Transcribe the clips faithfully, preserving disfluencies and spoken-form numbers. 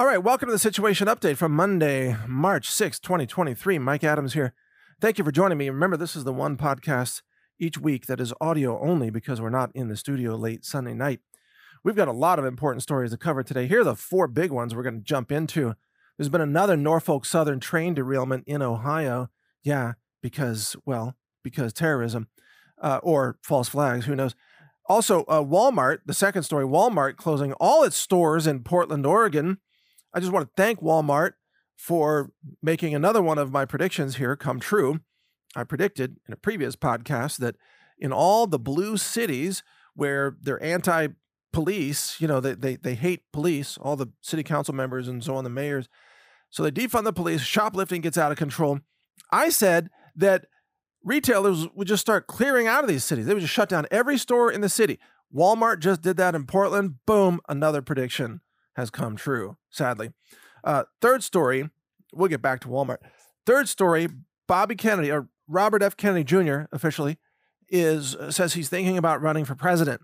right, welcome to the Situation Update from Monday, March sixth, twenty twenty-three. Mike Adams here. Thank you for joining me. Remember, this is the one podcast each week that is audio only because we're not in the studio late Sunday night. We've got a lot of important stories to cover today. Here are the four big ones we're going to jump into. There's been another Norfolk Southern train derailment in Ohio. Yeah, because, well, because terrorism uh, or false flags, who knows. Also, uh, Walmart, the second story, Walmart closing all its stores in Portland, Oregon. I just want to thank Walmart for making another one of my predictions here come true. I predicted in a previous podcast that in all the blue cities where they're anti-police, you know, they, they, they hate police, all the city council members and so on, the mayors. So they defund the police, shoplifting gets out of control. I said that retailers would just start clearing out of these cities. They would just shut down every store in the city. Walmart just did that in Portland. Boom, another prediction has come true, sadly. Uh, third story, we'll get back to Walmart. Third story, Bobby Kennedy, or Robert F. Kennedy Junior officially, is uh, says he's thinking about running for president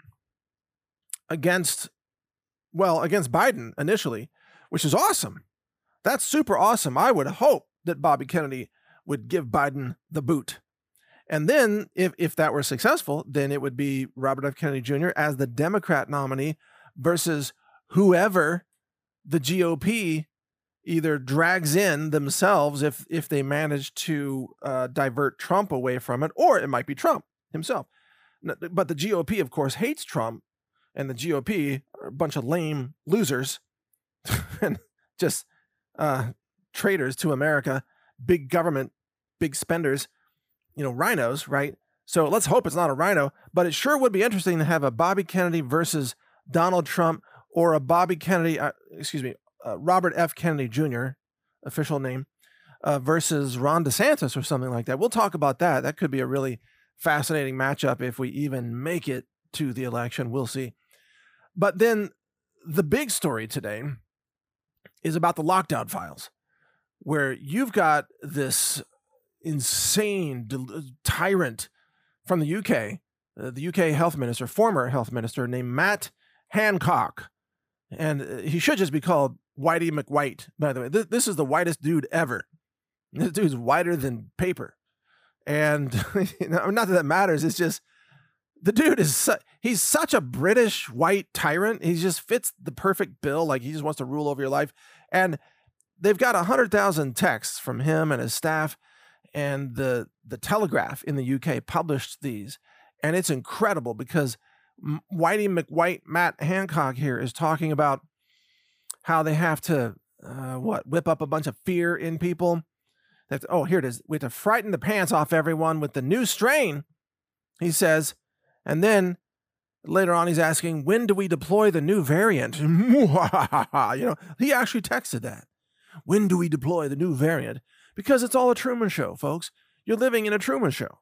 against, well, against Biden initially, which is awesome. That's super awesome. I would hope that Bobby Kennedy would give Biden the boot. And then if, if that were successful, then it would be Robert F. Kennedy Junior as the Democrat nominee versus whoever the G O P either drags in themselves if if they manage to uh, divert Trump away from it, or it might be Trump himself. But the G O P, of course, hates Trump, and the G O P are a bunch of lame losers and just uh, traitors to America, big government, big spenders, you know, rhinos, right? So let's hope it's not a rhino, but it sure would be interesting to have a Bobby Kennedy versus Donald Trump, or a Bobby Kennedy, uh, excuse me, uh, Robert F. Kennedy Junior, official name, uh, versus Ron DeSantis or something like that. We'll talk about that. That could be a really fascinating matchup if we even make it to the election. We'll see. But then the big story today is about the lockdown files, where you've got this insane tyrant from the U K, uh, the U K health minister, former health minister named Matt Hancock. And he should just be called Whitey McWhite, by the way. This, this is the whitest dude ever. This dude's whiter than paper. And you know, not that that matters. It's just the dude is, su- he's such a British white tyrant. He just fits the perfect bill. Like he just wants to rule over your life. And they've got one hundred thousand texts from him and his staff. And the, the Telegraph in the U K published these. And it's incredible because Whitey McWhite, Matt Hancock here is talking about how they have to, uh, what, whip up a bunch of fear in people. That oh, here it is. We have to frighten the pants off everyone with the new strain, he says. And then later on, he's asking, when do we deploy the new variant? You know, he actually texted that. When do we deploy the new variant? Because it's all a Truman Show, folks. You're living in a Truman Show.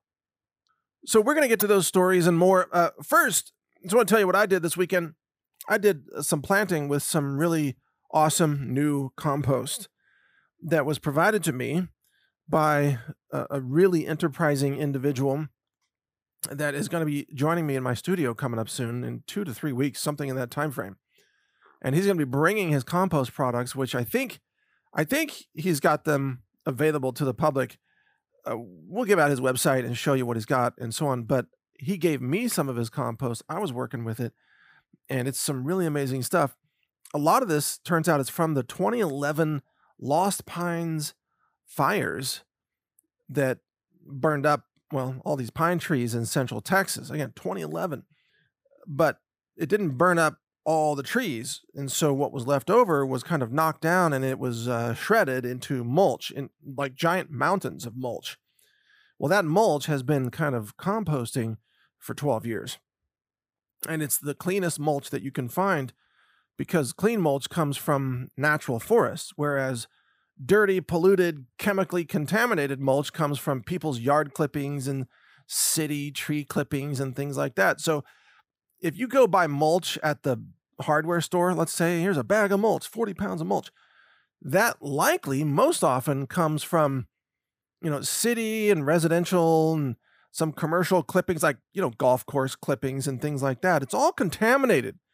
So we're going to get to those stories and more. Uh, first, I just want to tell you what I did this weekend. I did some planting with some really awesome new compost that was provided to me by a, a really enterprising individual that is going to be joining me in my studio coming up soon in two to three weeks, something in that time frame. And he's going to be bringing his compost products, which I think, I think he's got them available to the public. Uh, we'll give out his website and show you what he's got and so on. But he gave me some of his compost. I was working with it, and it's some really amazing stuff. A lot of this turns out it's from the twenty eleven Lost Pines fires that burned up, well, all these pine trees in central Texas. Again, twenty eleven. But it didn't burn up all the trees. And so what was left over was kind of knocked down, and it was uh, shredded into mulch, in like giant mountains of mulch. Well, that mulch has been kind of composting for twelve years. And it's the cleanest mulch that you can find because clean mulch comes from natural forests, whereas dirty, polluted, chemically contaminated mulch comes from people's yard clippings and city tree clippings and things like that. So if you go buy mulch at the hardware store, let's say here's a bag of mulch, forty pounds of mulch, that likely most often comes from, you know, city and residential and some commercial clippings, like, you know, golf course clippings and things like that. It's all contaminated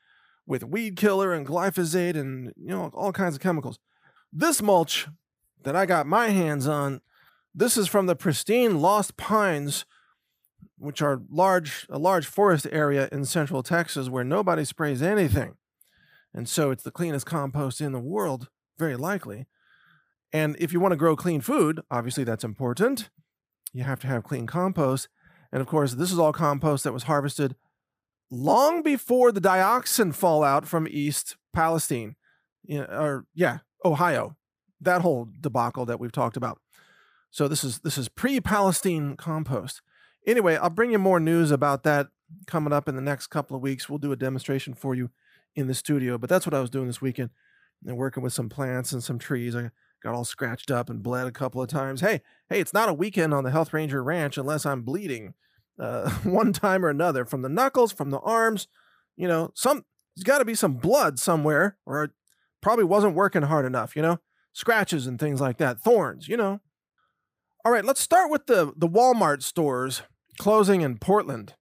with weed killer and glyphosate and, you know, all kinds of chemicals. This mulch that I got my hands on, this is from the pristine Lost Pines, which are large, a large forest area in central Texas where nobody sprays anything. And so it's the cleanest compost in the world, very likely. And if you want to grow clean food, obviously that's important. You have to have clean compost. And of course, this is all compost that was harvested long before the dioxin fallout from East Palestine, you know, or yeah, Ohio, that whole debacle that we've talked about. So this is this is pre-Palestine compost. Anyway, I'll bring you more news about that coming up in the next couple of weeks. We'll do a demonstration for you in the studio, but that's what I was doing this weekend, and working with some plants and some trees. I got all scratched up and bled a couple of times. Hey, hey, it's not a weekend on the Health Ranger Ranch unless I'm bleeding uh, one time or another, from the knuckles, from the arms. You know, some there's got to be some blood somewhere, or it probably wasn't working hard enough. You know, scratches and things like that, thorns. You know. All right, let's start with the the Walmart stores closing in Portland.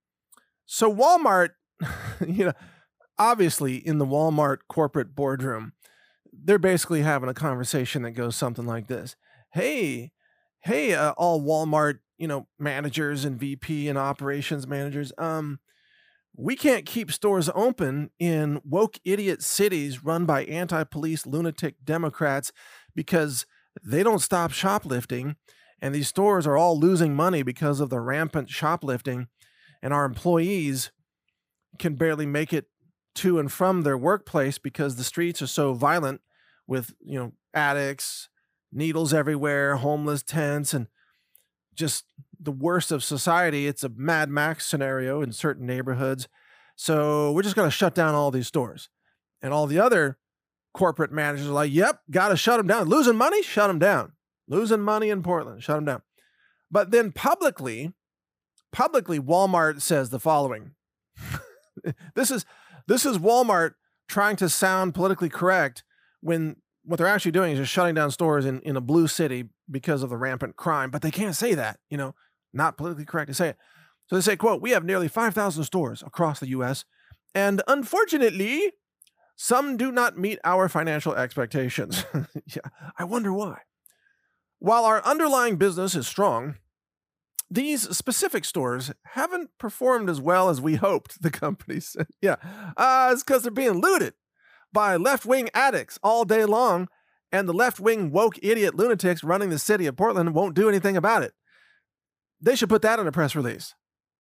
So Walmart, you know, obviously in the Walmart corporate boardroom, they're basically having a conversation that goes something like this. Hey, hey, uh, all Walmart, you know, managers and V P and operations managers, um, we can't keep stores open in woke idiot cities run by anti-police lunatic Democrats because they don't stop shoplifting, and these stores are all losing money because of the rampant shoplifting, and our employees can barely make it to and from their workplace because the streets are so violent with, you know, addicts, needles everywhere, homeless tents, and just the worst of society. It's a Mad Max scenario in certain neighborhoods. So we're just going to shut down all these stores. And all the other corporate managers are like, yep, got to shut them down. Losing money? Shut them down. Losing money in Portland? Shut them down. But then publicly, publicly, Walmart says the following. This is this is Walmart trying to sound politically correct when what they're actually doing is just shutting down stores in, in a blue city because of the rampant crime. But they can't say that, you know, not politically correct to say it. So they say, quote, we have nearly five thousand stores across the U S, and unfortunately, some do not meet our financial expectations. Yeah, I wonder why. While our underlying business is strong, these specific stores haven't performed as well as we hoped, the company said. Yeah, uh, it's because they're being looted by left-wing addicts all day long, and the left-wing woke idiot lunatics running the city of Portland won't do anything about it. They should put that in a press release.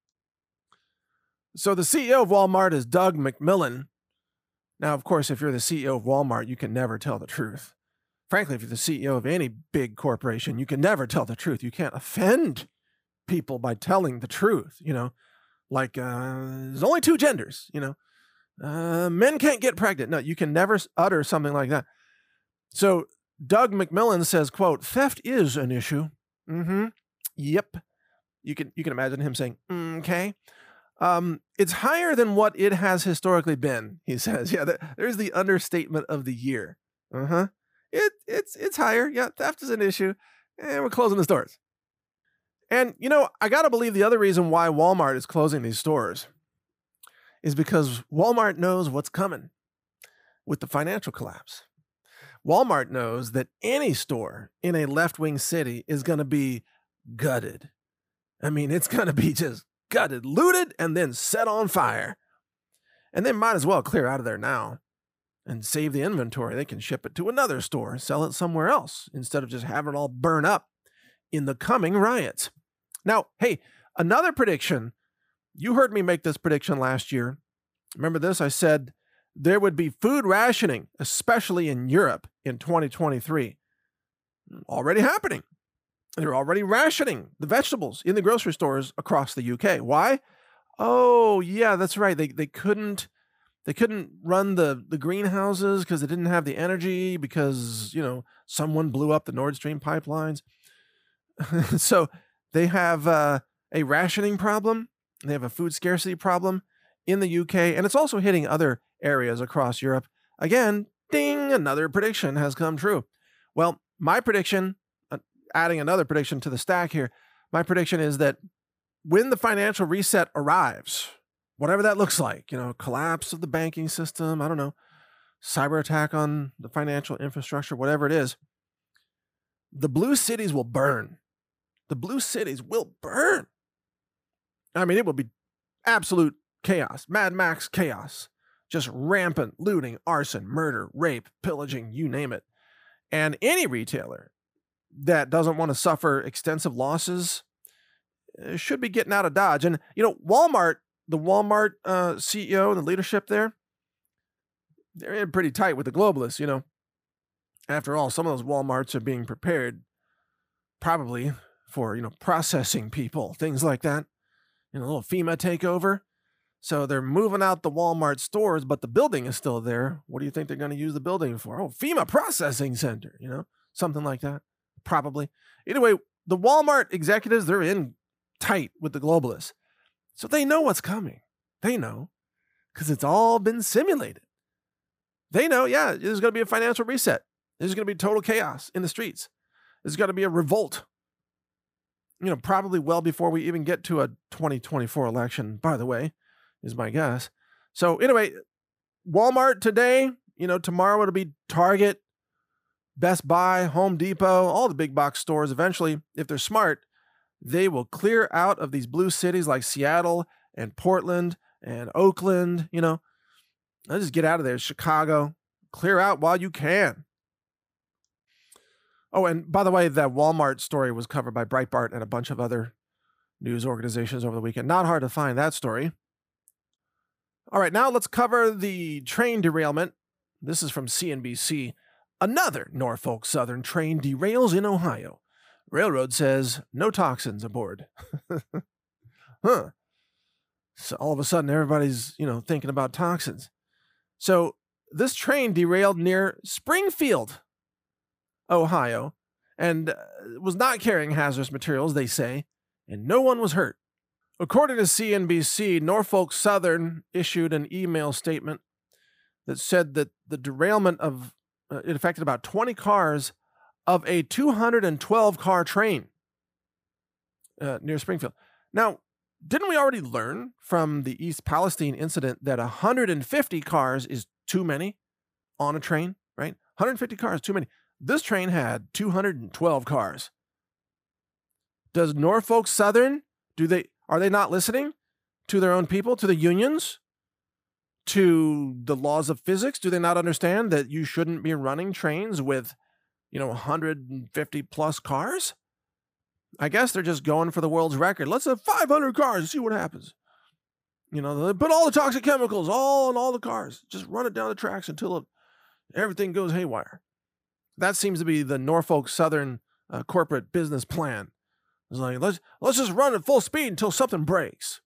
So the C E O of Walmart is Doug McMillon. Now, of course, if you're the C E O of Walmart, you can never tell the truth. Frankly, if you're the C E O of any big corporation, you can never tell the truth. You can't offend people by telling the truth, you know, like uh, there's only two genders, you know, uh, men can't get pregnant. No, you can never utter something like that. So Doug McMillon says, quote, theft is an issue. Mm-hmm. Yep. You can, you can imagine him saying, okay. Um, it's higher than what it has historically been, he says. Yeah, there's the understatement of the year. Uh-huh. It, it's, it's higher. Yeah, theft is an issue. And we're closing the stores. And, you know, I got to believe the other reason why Walmart is closing these stores is because Walmart knows what's coming with the financial collapse. Walmart knows that any store in a left-wing city is going to be gutted. I mean, it's going to be just gutted, looted, and then set on fire. And they might as well clear out of there now and save the inventory. They can ship it to another store, sell it somewhere else, instead of just having it all burn up in the coming riots. Now, hey, another prediction. You heard me make this prediction last year. Remember this? I said there would be food rationing, especially in Europe in twenty twenty-three. Already happening. They're already rationing the vegetables in the grocery stores across the U K. Why? Oh, yeah, that's right. They they couldn't they couldn't run the, the greenhouses because they didn't have the energy because, you know, someone blew up the Nord Stream pipelines. So they have uh, a rationing problem. They have a food scarcity problem in the U K, and it's also hitting other areas across Europe. Again, ding, another prediction has come true. Well, my prediction, uh, adding another prediction to the stack here, my prediction is that when the financial reset arrives, whatever that looks like, you know, collapse of the banking system, I don't know, cyber attack on the financial infrastructure, whatever it is, the blue cities will burn. The blue cities will burn. I mean, it will be absolute chaos, Mad Max chaos, just rampant looting, arson, murder, rape, pillaging, you name it. And any retailer that doesn't want to suffer extensive losses should be getting out of Dodge. And, you know, Walmart, the Walmart uh, C E O and the leadership there, they're in pretty tight with the globalists, you know. After all, some of those Walmarts are being prepared probably for, you know, processing people, things like that. You know, a little FEMA takeover. So they're moving out the Walmart stores, but the building is still there. What do you think they're going to use the building for? Oh, FEMA processing center, you know, something like that. Probably. Anyway, the Walmart executives, they're in tight with the globalists. So they know what's coming. They know because it's all been simulated. They know, yeah, there's going to be a financial reset. There's going to be total chaos in the streets. There's going to be a revolt. You know, probably well before we even get to a twenty twenty-four election, by the way, is my guess. So anyway, Walmart today, you know, tomorrow it'll be Target, Best Buy, Home Depot, all the big box stores. Eventually, if they're smart, they will clear out of these blue cities like Seattle and Portland and Oakland, you know. Let's just get out of there. Chicago, clear out while you can. Oh, and by the way, that Walmart story was covered by Breitbart and a bunch of other news organizations over the weekend. Not hard to find that story. All right, now let's cover the train derailment. This is from C N B C. Another Norfolk Southern train derails in Ohio. Railroad says no toxins aboard. Huh. So all of a sudden, everybody's, you know, thinking about toxins. So this train derailed near Springfield, Ohio, and was not carrying hazardous materials, they say, and no one was hurt. According to C N B C, Norfolk Southern issued an email statement that said that the derailment of uh, it affected about twenty cars of a two hundred twelve car train uh, near Springfield. Now, didn't we already learn from the East Palestine incident that one hundred fifty cars is too many on a train, right? one hundred fifty cars, too many. This train had two hundred twelve cars. Does Norfolk Southern, do they, are they not listening to their own people, to the unions, to the laws of physics? Do they not understand that you shouldn't be running trains with, you know, one hundred fifty plus cars? I guess they're just going for the world's record. Let's have five hundred cars and see what happens. You know, they put all the toxic chemicals all in all the cars. Just run it down the tracks until it, everything goes haywire. That seems to be the Norfolk Southern uh, corporate business plan. It's like, let's let's just run at full speed until something breaks.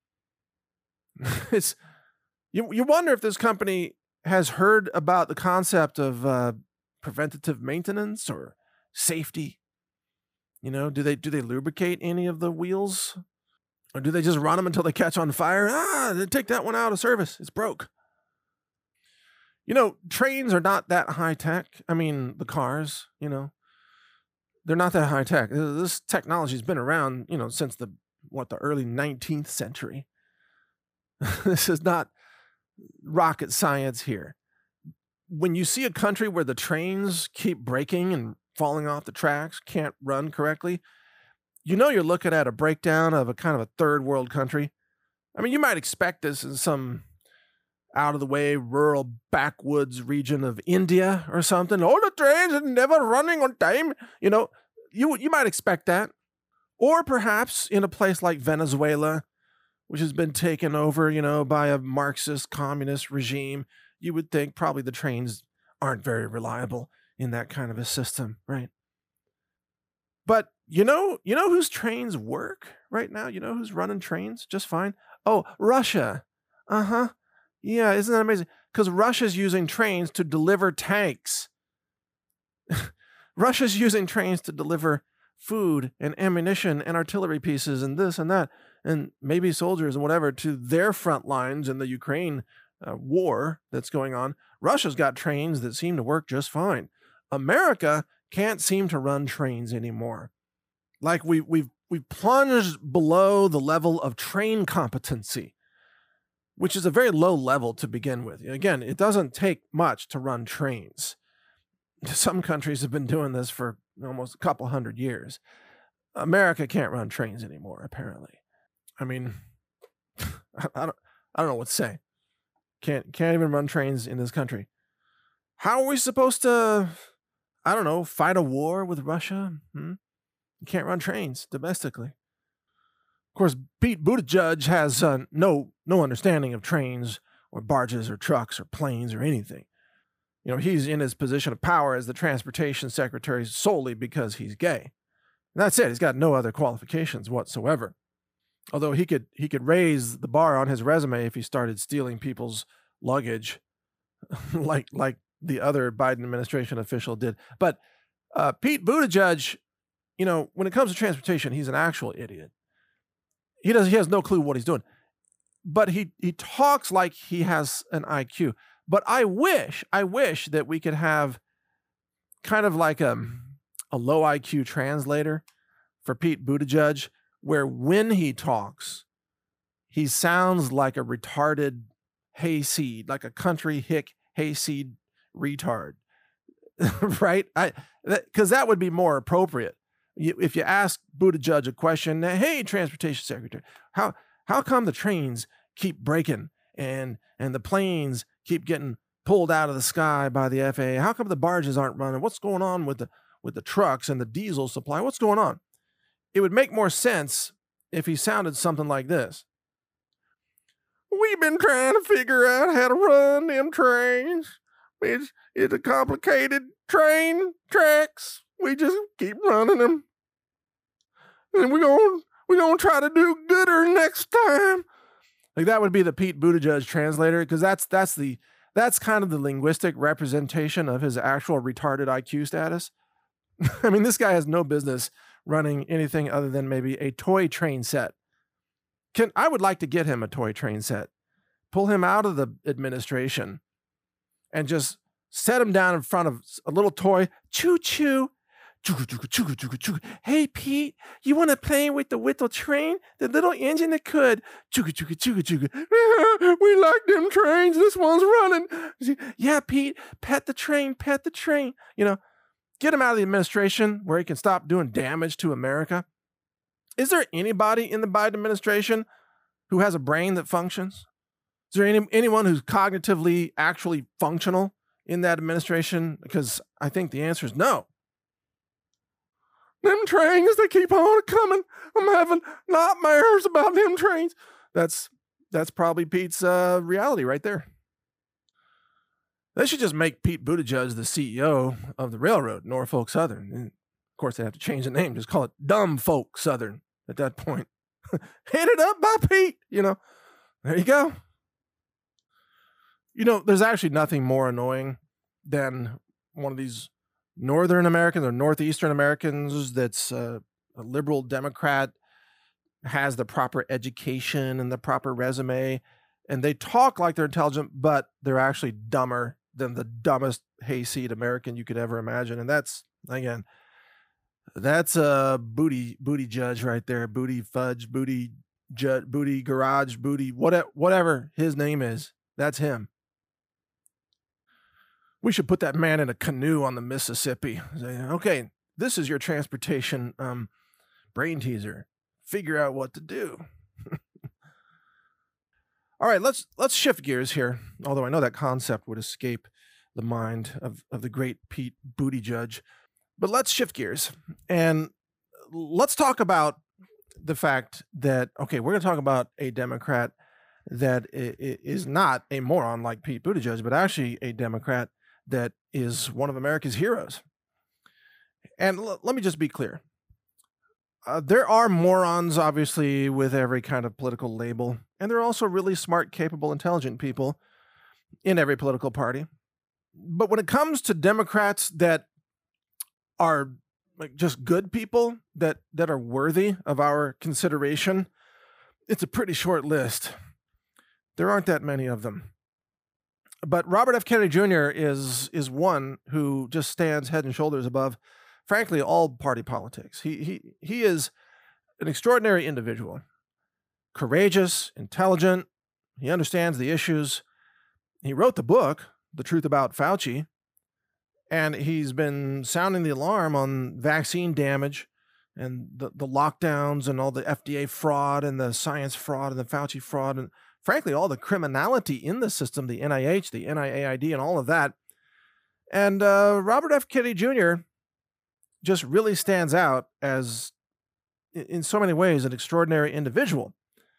It's you. You wonder if this company has heard about the concept of uh, preventative maintenance or safety. You know, do they do they lubricate any of the wheels, or do they just run them until they catch on fire? Ah, they take that one out of service. It's broke. You know, trains are not that high tech. I mean, the cars, you know, they're not that high tech. This technology's been around, you know, since the, what, the early nineteenth century. This is not rocket science here. When you see a country where the trains keep breaking and falling off the tracks, can't run correctly, you know you're looking at a breakdown of a kind of a third world country. I mean, you might expect this in some out-of-the-way, rural, backwoods region of India or something. Oh, the trains are never running on time. You know, you you might expect that. Or perhaps in a place like Venezuela, which has been taken over, you know, by a Marxist communist regime, you would think probably the trains aren't very reliable in that kind of a system, right? But you know, you know whose trains work right now? You know who's running trains just fine? Oh, Russia. Uh-huh. Yeah, isn't that amazing? Because Russia's using trains to deliver tanks. Russia's using trains to deliver food and ammunition and artillery pieces and this and that, and maybe soldiers and whatever to their front lines in the Ukraine uh, war that's going on. Russia's got trains that seem to work just fine. America can't seem to run trains anymore. Like we, we've, we've plunged below the level of train competency. which is a very low level to begin with. Again, it doesn't take much to run trains. Some countries have been doing this for almost a couple hundred years. America can't run trains anymore, apparently. I mean, I don't, I don't know what to say. Can't, can't even run trains in this country. How are we supposed to, I don't know, fight a war with Russia? Hmm? You can't run trains domestically. Of course, Pete Buttigieg has uh, no no understanding of trains or barges or trucks or planes or anything. You know, he's in his position of power as the transportation secretary solely because he's gay. And that's it. He's got no other qualifications whatsoever. Although he could he could raise the bar on his resume if he started stealing people's luggage, like like the other Biden administration official did. But uh, Pete Buttigieg, you know, when it comes to transportation, he's an actual idiot. He does he has no clue what he's doing. But he he talks like he has an I Q. But I wish, I wish that we could have kind of like a, a low I Q translator for Pete Buttigieg, where when he talks, he sounds like a retarded hayseed, like a country hick hayseed retard, right? I because that, that would be more appropriate. If you ask Buttigieg a question, hey, transportation secretary, how how come the trains keep breaking and and the planes keep getting pulled out of the sky by the F A A? How come the barges aren't running? What's going on with the with the trucks and the diesel supply? What's going on? It would make more sense if he sounded something like this. We've been trying to figure out how to run them trains. It's, it's a complicated train tracks. We just keep running them. And we're going we're gonna try to do gooder next time. Like that would be the Pete Buttigieg translator, because that's that's the that's kind of the linguistic representation of his actual retarded I Q status. I mean, this guy has no business running anything other than maybe a toy train set. Can I would like to get him a toy train set, pull him out of the administration, and just set him down in front of a little toy. Choo choo. Hey Pete, you want to play with the little train, the little engine that could? We like them trains. This one's running. Yeah, Pete, pet the train, pet the train. You know, get him out of the administration where he can stop doing damage to America. Is there anybody in the Biden administration who has a brain that functions? Is there any, anyone who's cognitively actually functional in that administration? Because I think the answer is no. Them trains, they keep on coming. I'm having nightmares about them trains. That's that's probably Pete's uh, reality right there. They should just make Pete Buttigieg the C E O of the railroad, Norfolk Southern. And of course, they have to change the name. Just call it Dumb Folk Southern at that point. Headed up by Pete, you know. There you go. You know, there's actually nothing more annoying than one of these Northern Americans or Northeastern Americans that's uh, a liberal Democrat, has the proper education and the proper resume, and they talk like they're intelligent, but they're actually dumber than the dumbest hayseed American you could ever imagine. And that's, again, that's a booty booty judge right there. Booty fudge, booty judge, booty garage, booty, whatever, whatever his name is. That's him. We should put that man in a canoe on the Mississippi. Say, okay, this is your transportation um, brain teaser. Figure out what to do. All right, let's let's shift gears here. Although I know that concept would escape the mind of, of the great Pete Buttigieg. But let's shift gears and let's talk about the fact that, okay, we're going to talk about a Democrat that is not a moron like Pete Buttigieg, but actually a Democrat that is one of America's heroes. And l- let me just be clear. Uh, there are morons, obviously, with every kind of political label. And there are also really smart, capable, intelligent people in every political party. But when it comes to Democrats that are like just good people, that, that are worthy of our consideration, it's a pretty short list. There aren't that many of them. But Robert F. Kennedy Junior is is one who just stands head and shoulders above, frankly, all party politics. He he he is an extraordinary individual, courageous, intelligent, He understands the issues. He wrote the book, The Truth About Fauci, and he's been sounding the alarm on vaccine damage and the, the lockdowns and all the F D A fraud and the science fraud and the Fauci fraud and, frankly, all the criminality in the system, the N I H, the N I A I D, and all of that. And uh, Robert F. Kennedy Junior just really stands out as, in so many ways, an extraordinary individual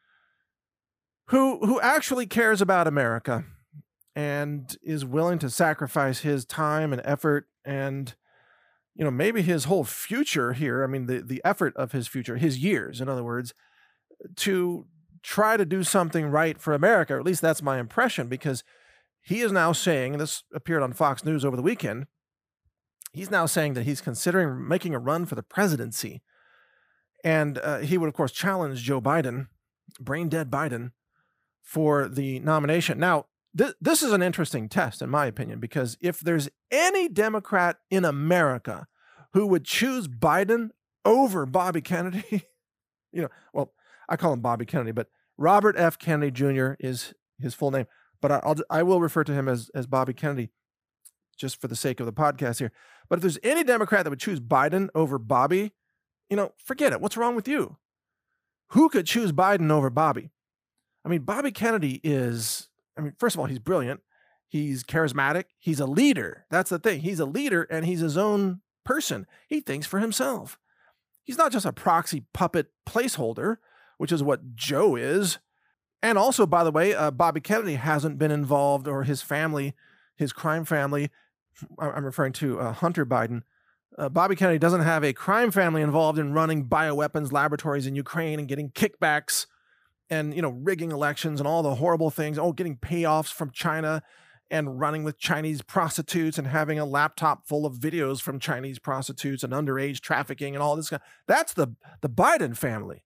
who who actually cares about America and is willing to sacrifice his time and effort and, you know, maybe his whole future here. I mean, the, the effort of his future, his years, in other words, to try to do something right for America, or at least that's my impression, because he is now saying, and this appeared on Fox News over the weekend, he's now saying that he's considering making a run for the presidency. And uh, he would, of course, challenge Joe Biden, brain dead Biden, for the nomination. Now, th- this is an interesting test, in my opinion, because if there's any Democrat in America who would choose Biden over Bobby Kennedy, you know, well, I call him Bobby Kennedy, but Robert F. Kennedy Junior is his full name. But I- I'll, I will refer to him as, as Bobby Kennedy just for the sake of the podcast here. But if there's any Democrat that would choose Biden over Bobby, you know, forget it. What's wrong with you? Who could choose Biden over Bobby? I mean, Bobby Kennedy is, I mean, first of all, he's brilliant. He's charismatic. He's a leader. That's the thing. He's a leader and he's his own person. He thinks for himself. He's not just a proxy puppet placeholder, which is what Joe is. And also, by the way, uh, Bobby Kennedy hasn't been involved, or his family, his crime family, I'm referring to uh, Hunter Biden. Uh, Bobby Kennedy doesn't have a crime family involved in running bioweapons laboratories in Ukraine and getting kickbacks and, you know, rigging elections and all the horrible things. Oh, getting payoffs from China and running with Chinese prostitutes and having a laptop full of videos from Chinese prostitutes and underage trafficking and all this. That's the, the Biden family.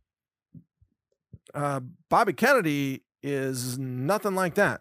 Uh, Bobby Kennedy is nothing like that.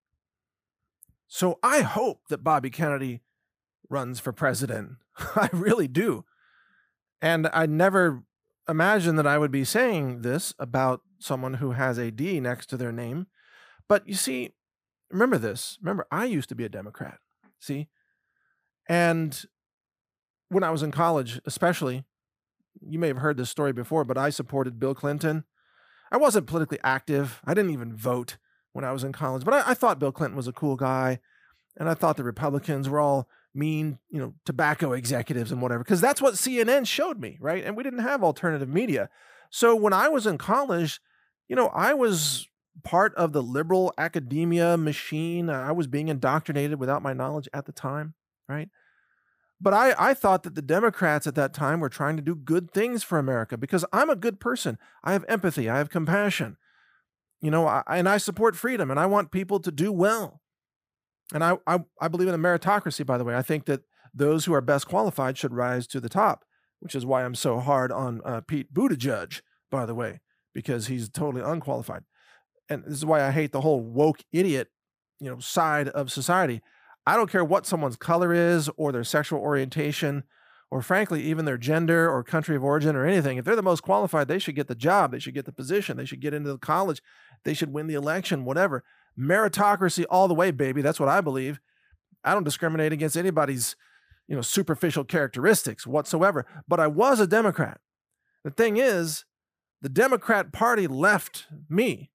So I hope that Bobby Kennedy runs for president. I really do. And I never imagined that I would be saying this about someone who has a D next to their name. But you see, remember this. Remember, I used to be a Democrat. See? And when I was in college, especially, you may have heard this story before, but I supported Bill Clinton. I wasn't politically active. I didn't even vote when I was in college, but I, I thought Bill Clinton was a cool guy. And I thought the Republicans were all mean, you know, tobacco executives and whatever, because that's what C N N showed me, right? And we didn't have alternative media. So when I was in college, you know, I was part of the liberal academia machine. I was being indoctrinated without my knowledge at the time, right? But I, I thought that the Democrats at that time were trying to do good things for America because I'm a good person. I have empathy. I have compassion, you know, I, and I support freedom and I want people to do well. And I, I, I believe in a meritocracy, by the way. I think that those who are best qualified should rise to the top, which is why I'm so hard on uh, Pete Buttigieg, by the way, because he's totally unqualified. And this is why I hate the whole woke idiot, you know, side of society. I don't care what someone's color is or their sexual orientation or, frankly, even their gender or country of origin or anything. If they're the most qualified, they should get the job. They should get the position. They should get into the college. They should win the election, whatever. Meritocracy all the way, baby. That's what I believe. I don't discriminate against anybody's, you know, superficial characteristics whatsoever. But I was a Democrat. The thing is, the Democrat Party left me.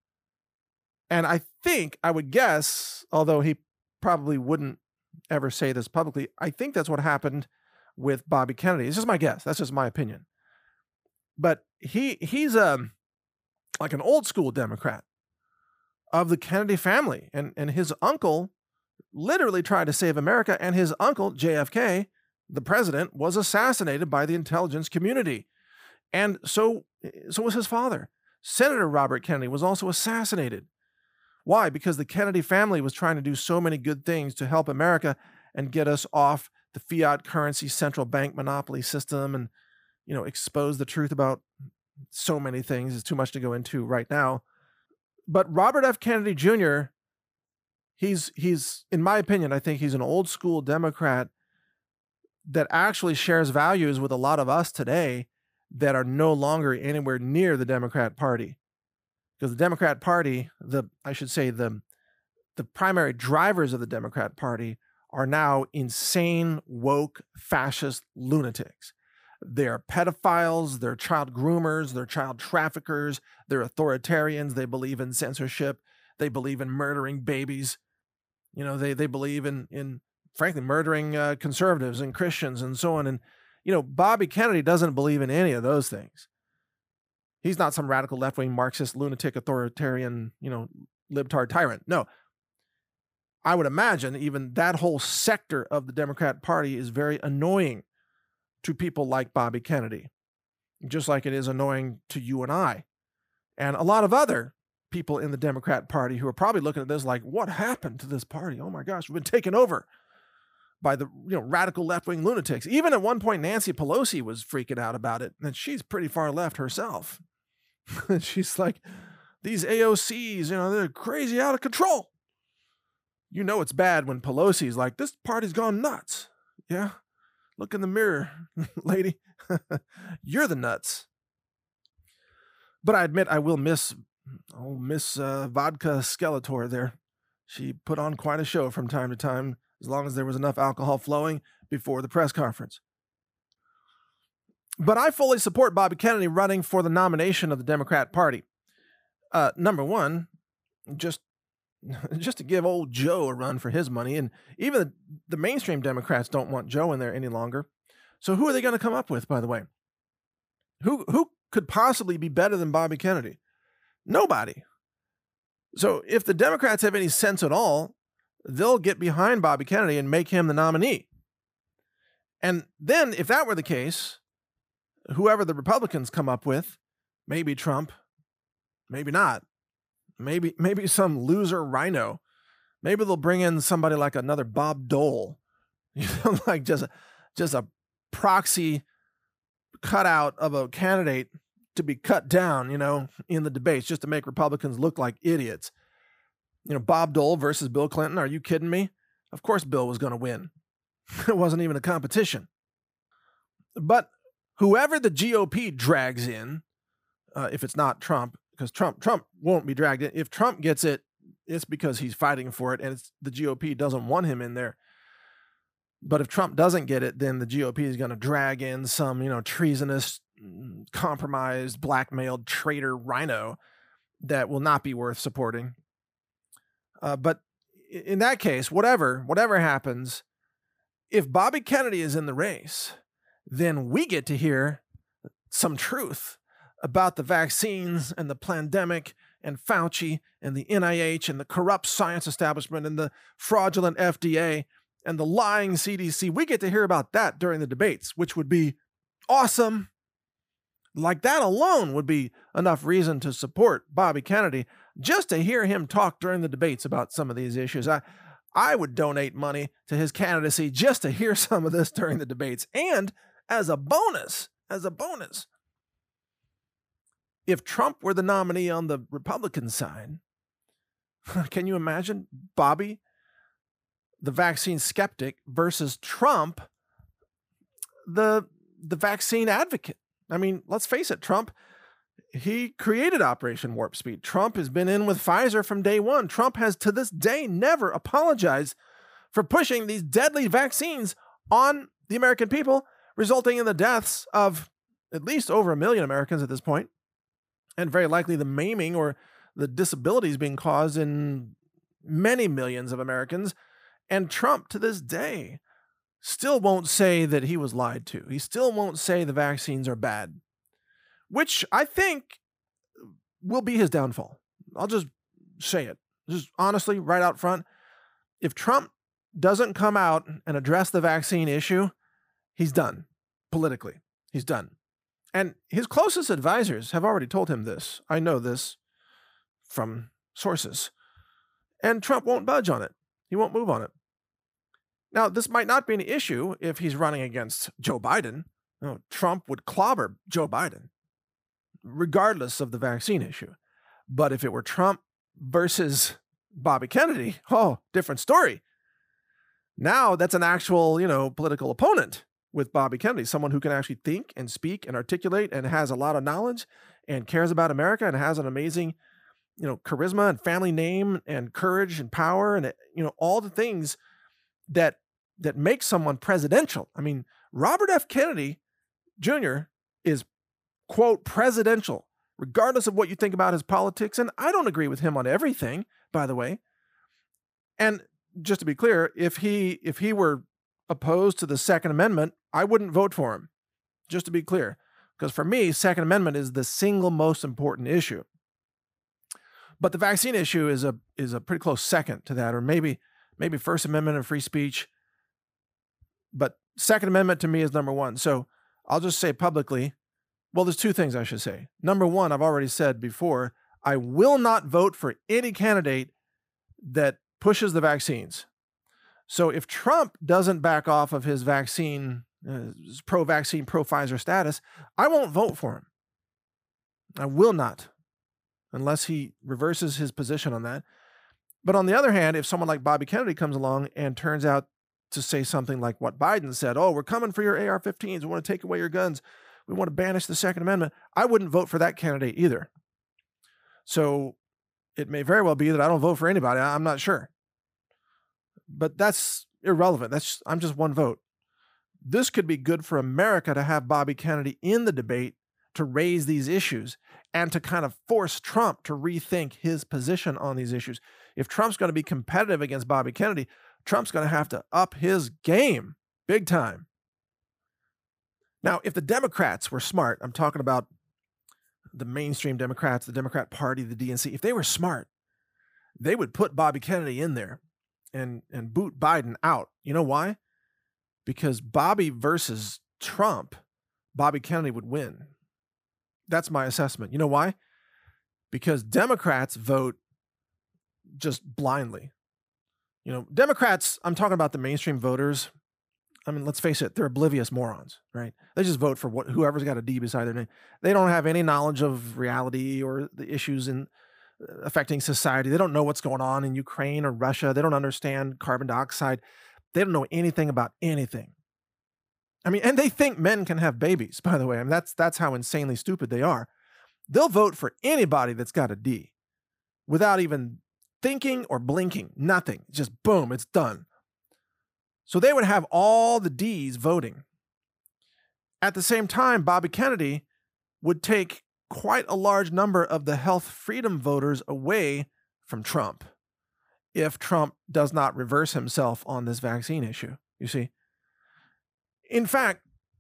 And I think, I would guess, although he probably wouldn't ever say this publicly, I think that's what happened with Bobby Kennedy. It's just my guess. That's just my opinion. But he he's um like an old school Democrat of the Kennedy family. And, and his uncle literally tried to save America. And his uncle, J F K, the president, was assassinated by the intelligence community. And so, so was his father. Senator Robert Kennedy was also assassinated. Why? Because the Kennedy family was trying to do so many good things to help America and get us off the fiat currency central bank monopoly system and, you know, expose the truth about so many things. It's too much to go into right now. But Robert F. Kennedy Junior, he's, he's, in my opinion, I think he's an old school Democrat that actually shares values with a lot of us today that are no longer anywhere near the Democrat Party. because the Democrat Party, the I should say the the primary drivers of the Democrat Party are now insane, woke, fascist lunatics. They're pedophiles, they're child groomers, they're child traffickers, they're authoritarians, they believe in censorship, they believe in murdering babies. You know, they they believe in, in frankly, murdering uh, conservatives and Christians and so on. And, you know, Bobby Kennedy doesn't believe in any of those things. He's not some radical left-wing Marxist, lunatic, authoritarian, you know, libtard tyrant. No. I would imagine even that whole sector of the Democrat Party is very annoying to people like Bobby Kennedy, just like it is annoying to you and I, and a lot of other people in the Democrat Party who are probably looking at this like, what happened to this party? Oh my gosh, we've been taken over by the you know radical left-wing lunatics. Even at one point, Nancy Pelosi was freaking out about it, and she's pretty far left herself. She's like, these A O Cs, you know, they're crazy, out of control. You know it's bad when Pelosi's like, this party's gone nuts. Yeah? Look in the mirror, lady. You're the nuts. But I admit I will miss, oh, Miss uh, Vodka Skeletor there. She put on quite a show from time to time, as long as there was enough alcohol flowing before the press conference. But I fully support Bobby Kennedy running for the nomination of the Democrat Party. Uh, number one, just just to give old Joe a run for his money. And even the, the mainstream Democrats don't want Joe in there any longer. So who are they going to come up with, by the way? Who who could possibly be better than Bobby Kennedy? Nobody. So if the Democrats have any sense at all, they'll get behind Bobby Kennedy and make him the nominee. And then if that were the case, whoever the Republicans come up with, maybe Trump, maybe not. Maybe maybe some loser rhino. Maybe they'll bring in somebody like another Bob Dole, you know, like just a, just a proxy cutout of a candidate to be cut down, you know, in the debates just to make Republicans look like idiots. You know, Bob Dole versus Bill Clinton. Are you kidding me? Of course Bill was going to win. It wasn't even a competition. But whoever the G O P drags in, uh, if it's not Trump, because Trump Trump won't be dragged in. If Trump gets it, it's because he's fighting for it, and it's, the G O P doesn't want him in there. But if Trump doesn't get it, then the G O P is going to drag in some, you know, treasonous, compromised, blackmailed traitor rhino that will not be worth supporting. Uh, but in that case, whatever, whatever happens, if Bobby Kennedy is in the race, then we get to hear some truth about the vaccines and the pandemic and Fauci and the N I H and the corrupt science establishment and the fraudulent F D A and the lying C D C. We get to hear about that during the debates, which would be awesome. Like that alone would be enough reason to support Bobby Kennedy, just to hear him talk during the debates about some of these issues. I, I would donate money to his candidacy just to hear some of this during the debates. And as a bonus, as a bonus, if Trump were the nominee on the Republican side, can you imagine Bobby, the vaccine skeptic, versus Trump, the, the vaccine advocate? I mean, let's face it, Trump, he created Operation Warp Speed. Trump has been in with Pfizer from day one. Trump has to this day never apologized for pushing these deadly vaccines on the American people, resulting in the deaths of at least over a million Americans at this point. And very likely the maiming or the disabilities being caused in many millions of Americans. And Trump, to this day, still won't say that he was lied to. He still won't say the vaccines are bad, which I think will be his downfall. I'll just say it. Just honestly, right out front. If Trump doesn't come out and address the vaccine issue, he's done politically. He's done. And his closest advisors have already told him this. I know this from sources. And Trump won't budge on it. He won't move on it. Now, this might not be an issue if he's running against Joe Biden. No, Trump would clobber Joe Biden, regardless of the vaccine issue. But if it were Trump versus Bobby Kennedy, oh, different story. Now that's an actual, you know, political opponent with Bobby Kennedy, someone who can actually think and speak and articulate and has a lot of knowledge and cares about America and has an amazing you know, charisma and family name and courage and power and, you know, all the things that that make someone presidential. I mean, Robert F. Kennedy Junior is, quote, presidential, regardless of what you think about his politics. And I don't agree with him on everything, by the way. And just to be clear, if he if he were opposed to the Second Amendment, I wouldn't vote for him, just to be clear. Because for me, Second Amendment is the single most important issue. But the vaccine issue is a is a pretty close second to that, or maybe maybe First Amendment and free speech. But Second Amendment to me is number one. So I'll just say publicly, well, there's two things I should say. Number one, I've already said before, I will not vote for any candidate that pushes the vaccines. So if Trump doesn't back off of his vaccine, uh, pro-vaccine, pro-Pfizer status, I won't vote for him. I will not, unless he reverses his position on that. But on the other hand, if someone like Bobby Kennedy comes along and turns out to say something like what Biden said, oh, we're coming for your A R fifteens, we want to take away your guns, we want to banish the Second Amendment, I wouldn't vote for that candidate either. So it may very well be that I don't vote for anybody. I'm not sure. But that's irrelevant. That's I'm just one vote. This could be good for America to have Bobby Kennedy in the debate to raise these issues and to kind of force Trump to rethink his position on these issues. If Trump's going to be competitive against Bobby Kennedy, Trump's going to have to up his game big time. Now, if the Democrats were smart, I'm talking about the mainstream Democrats, the Democrat Party, the D N C, if they were smart, they would put Bobby Kennedy in there and, and boot Biden out. You know why? Because Bobby versus Trump, Bobby Kennedy would win. That's my assessment. You know why? Because Democrats vote just blindly. You know, Democrats, I'm talking about the mainstream voters. I mean, let's face it, they're oblivious morons, right? They just vote for what whoever's got a D beside their name. They don't have any knowledge of reality or the issues in affecting society. They don't know what's going on in Ukraine or Russia. They don't understand carbon dioxide. They don't know anything about anything. I mean, and they think men can have babies, by the way. I mean, that's that's how insanely stupid they are. They'll vote for anybody that's got a D without even thinking or blinking, nothing. Just boom, it's done. So they would have all the D's voting. At the same time, Bobby Kennedy would take quite a large number of the health freedom voters away from Trump if Trump does not reverse himself on this vaccine issue, you see. In fact,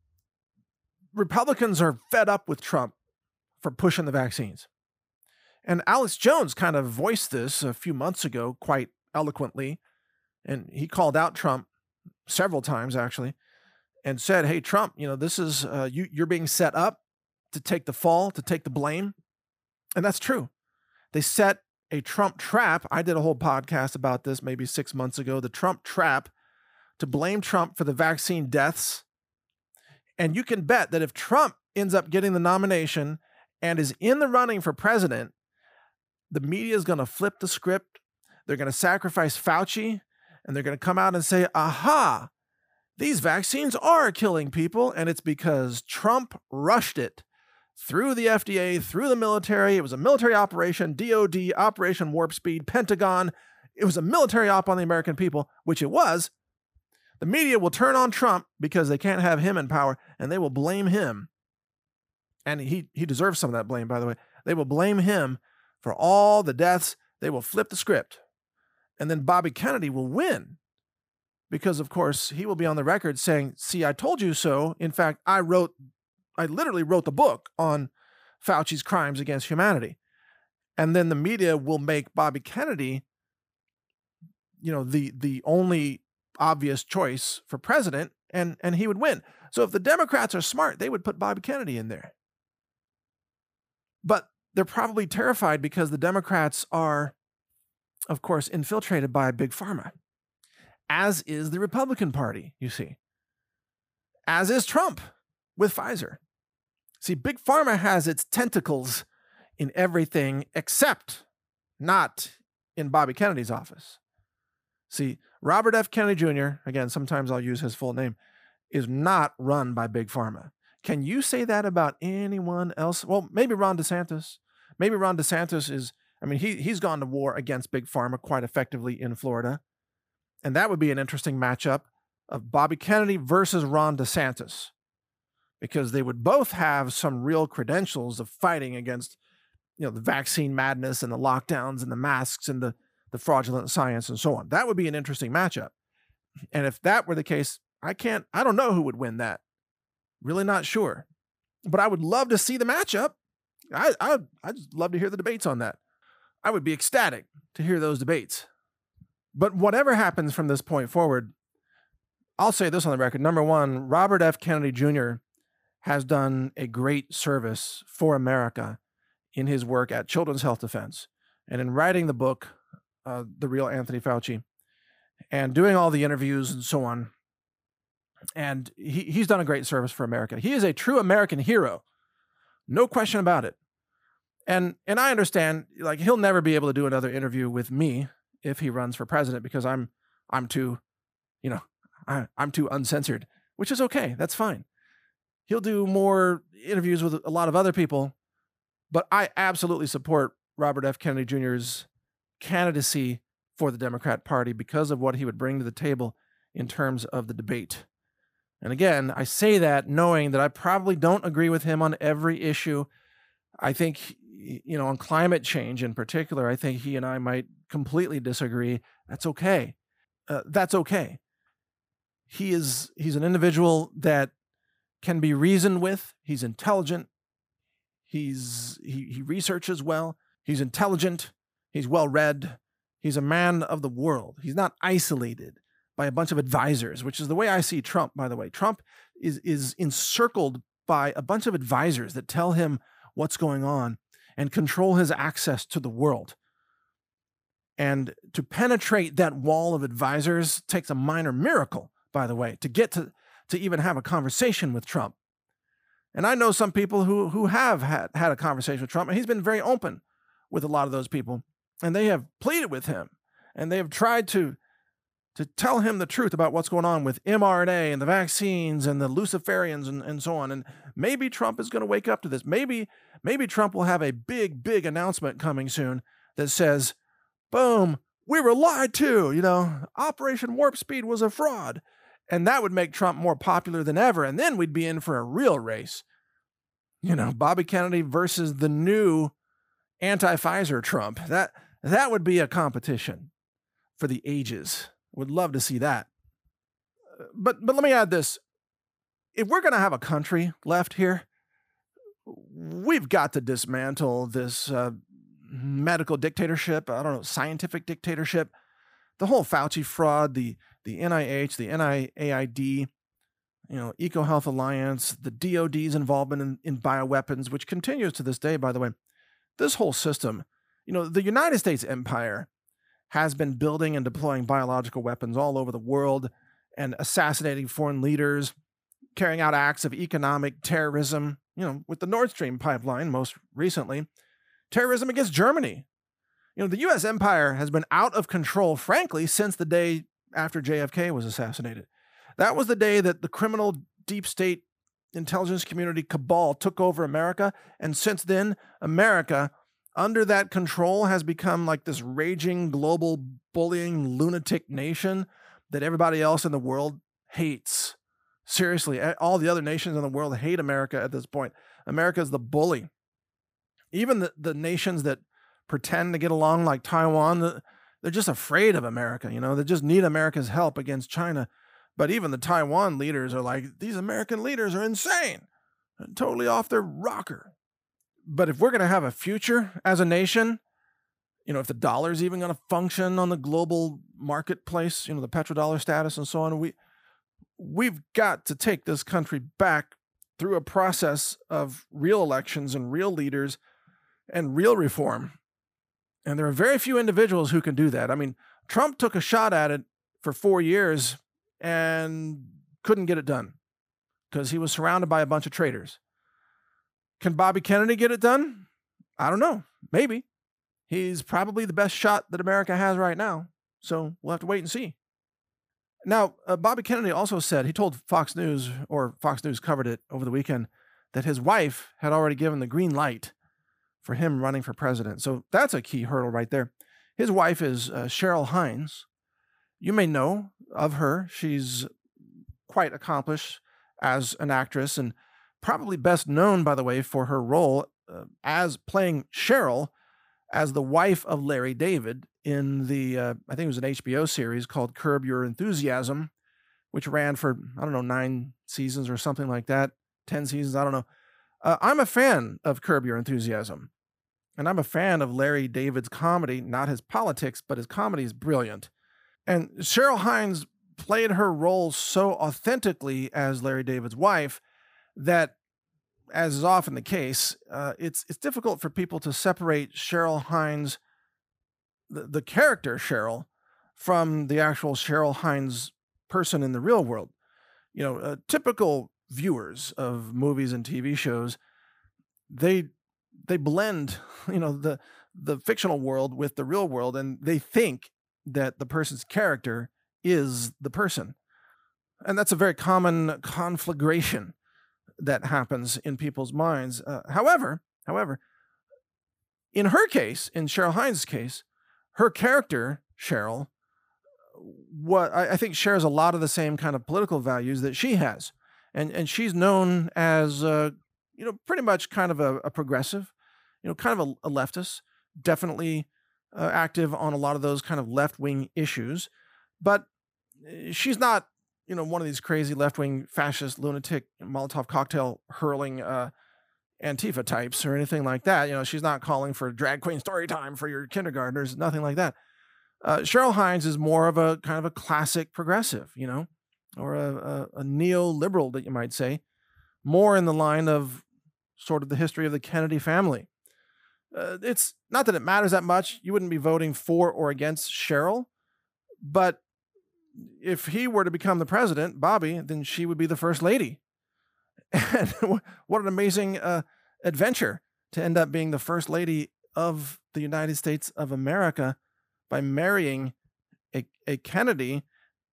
Republicans are fed up with Trump for pushing the vaccines. And Alex Jones kind of voiced this a few months ago quite eloquently, and he called out Trump several times, actually, and said, hey, Trump, you know, this is, uh, you, you're being set up to take the fall, to take the blame. And that's true. They set a Trump trap. I did a whole podcast about this maybe six months ago, the Trump trap, to blame Trump for the vaccine deaths. And you can bet that if Trump ends up getting the nomination and is in the running for president, the media is going to flip the script. They're going to sacrifice Fauci, and they're going to come out and say, aha, these vaccines are killing people, and it's because Trump rushed it through the F D A, through the military. It was a military operation, D O D, Operation Warp Speed, Pentagon. It was a military op on the American people, which it was. The media will turn on Trump because they can't have him in power, and they will blame him. And he, he deserves some of that blame, by the way. They will blame him for all the deaths. They will flip the script. And then Bobby Kennedy will win because, of course, he will be on the record saying, see, I told you so. In fact, I wrote, I literally wrote the book on Fauci's crimes against humanity. And then the media will make Bobby Kennedy, you know, the, the only obvious choice for president, and, and he would win. So if the Democrats are smart, they would put Bobby Kennedy in there. But they're probably terrified because the Democrats are, of course, infiltrated by Big Pharma, as is the Republican Party, you see, as is Trump with Pfizer. See, Big Pharma has its tentacles in everything except not in Bobby Kennedy's office. See, Robert F. Kennedy Junior, again, sometimes I'll use his full name, is not run by Big Pharma. Can you say that about anyone else? Well, maybe Ron DeSantis. Maybe Ron DeSantis is I mean, he, he's gone to war against Big Pharma quite effectively in Florida. And that would be an interesting matchup of Bobby Kennedy versus Ron DeSantis, because they would both have some real credentials of fighting against, you know, the vaccine madness and the lockdowns and the masks and the, the fraudulent science and so on. That would be an interesting matchup. And if that were the case, I can't, I don't know who would win that. Really not sure. But I would love to see the matchup. I, I, I'd love to hear the debates on that. I would be ecstatic to hear those debates. But whatever happens from this point forward, I'll say this on the record. Number one, Robert F. Kennedy Junior has done a great service for America in his work at Children's Health Defense and in writing the book, uh, The Real Anthony Fauci, and doing all the interviews and so on. And he, he's done a great service for America. He is a true American hero. No question about it. And and I understand, like, he'll never be able to do another interview with me if he runs for president, because I'm I'm too, you know, I, I'm too uncensored, which is okay. That's fine. He'll do more interviews with a lot of other people, but I absolutely support Robert F. Kennedy Junior's candidacy for the Democrat Party because of what he would bring to the table in terms of the debate. And again, I say that knowing that I probably don't agree with him on every issue. I think, you know, on climate change in particular, I think he and I might completely disagree. That's okay. Uh, that's okay. He is, he's an individual that can be reasoned with. He's intelligent. He's, he, he researches well. He's intelligent. He's well-read. He's a man of the world. He's not isolated by a bunch of advisors, which is the way I see Trump, by the way. Trump is, is encircled by a bunch of advisors that tell him what's going on and control his access to the world. And to penetrate that wall of advisors takes a minor miracle, by the way, to get to, to even have a conversation with Trump. And I know some people who, who have had, had a conversation with Trump, and he's been very open with a lot of those people. And they have pleaded with him, and they have tried to to tell him the truth about what's going on with M R N A and the vaccines and the Luciferians and, and so on. And maybe Trump is going to wake up to this. Maybe, maybe Trump will have a big, big announcement coming soon that says, boom, we were lied to, you know, Operation Warp Speed was a fraud. And that would make Trump more popular than ever. And then we'd be in for a real race. You know, Bobby Kennedy versus the new anti-Pfizer Trump. That, that would be a competition for the ages. Would love to see that. But but let me add this. If we're going to have a country left here, we've got to dismantle this uh, medical dictatorship, I don't know, scientific dictatorship, the whole Fauci fraud, the, the N I H, the N I A I D, you know, EcoHealth Alliance, the D O D's involvement in, in bioweapons, which continues to this day, by the way. This whole system, you know, the United States empire has been building and deploying biological weapons all over the world and assassinating foreign leaders, carrying out acts of economic terrorism, you know, with the Nord Stream pipeline most recently, terrorism against Germany. You know, the U S empire has been out of control, frankly, since the day after J F K was assassinated. That was the day that the criminal deep state intelligence community cabal took over America. And since then, America, under that control, has become like this raging global bullying lunatic nation that everybody else in the world hates. Seriously, all the other nations in the world hate America at this point. America is the bully. Even the, the nations that pretend to get along, like Taiwan, they're just afraid of America. You know, they just need America's help against China. But even the Taiwan leaders are like, these American leaders are insane, totally off their rocker. But if we're going to have a future as a nation, you know, if the dollar is even going to function on the global marketplace, you know, the petrodollar status and so on, we, we've got to take this country back through a process of real elections and real leaders and real reform. And there are very few individuals who can do that. I mean, Trump took a shot at it for four years and couldn't get it done because he was surrounded by a bunch of traitors. Can Bobby Kennedy get it done? I don't know. Maybe. He's probably the best shot that America has right now. So we'll have to wait and see. Now, uh, Bobby Kennedy also said, he told Fox News, or Fox News covered it over the weekend, that his wife had already given the green light for him running for president. So that's a key hurdle right there. His wife is uh, Cheryl Hines. You may know of her. She's quite accomplished as an actress and probably best known, by the way, for her role uh, as playing Cheryl as the wife of Larry David in the, uh, I think it was an H B O series called Curb Your Enthusiasm, which ran for, I don't know, nine seasons or something like that, ten seasons, I don't know. Uh, I'm a fan of Curb Your Enthusiasm, and I'm a fan of Larry David's comedy, not his politics, but his comedy is brilliant. And Cheryl Hines played her role so authentically as Larry David's wife that, as is often the case, uh, it's it's difficult for people to separate Cheryl Hines, the, the character Cheryl, from the actual Cheryl Hines person in the real world. You know, uh, typical viewers of movies and T V shows, they they blend, you know, the the fictional world with the real world, and they think that the person's character is the person. And that's a very common conflagration that happens in people's minds. Uh, however, however, in her case, in Cheryl Hines' case, her character, Cheryl, what I, I think shares a lot of the same kind of political values that she has. And, and she's known as, uh, you know, pretty much kind of a, a progressive, you know, kind of a, a leftist, definitely uh, active on a lot of those kind of left-wing issues. But she's not, you know, one of these crazy left-wing fascist lunatic Molotov cocktail hurling uh, Antifa types or anything like that. You know, she's not calling for drag queen story time for your kindergartners, nothing like that. Uh, Cheryl Hines is more of a kind of a classic progressive, you know, or a, a, a neoliberal that you might say, more in the line of sort of the history of the Kennedy family. Uh, it's not that it matters that much. You wouldn't be voting for or against Cheryl, but if he were to become the president, Bobby, then she would be the first lady. And what an amazing uh, adventure to end up being the first lady of the United States of America by marrying a, a Kennedy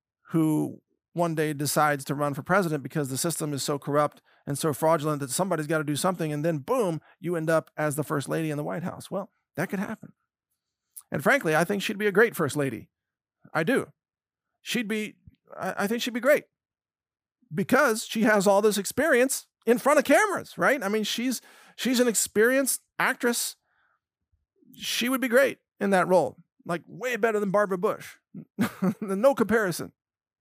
who one day decides to run for president because the system is so corrupt and so fraudulent that somebody's got to do something. And then boom, you end up as the first lady in the White House. Well, that could happen. And frankly, I think she'd be a great first lady. I do. She'd be, I think she'd be great because she has all this experience in front of cameras, right? I mean, she's, she's an experienced actress. She would be great in that role, like way better than Barbara Bush. No comparison.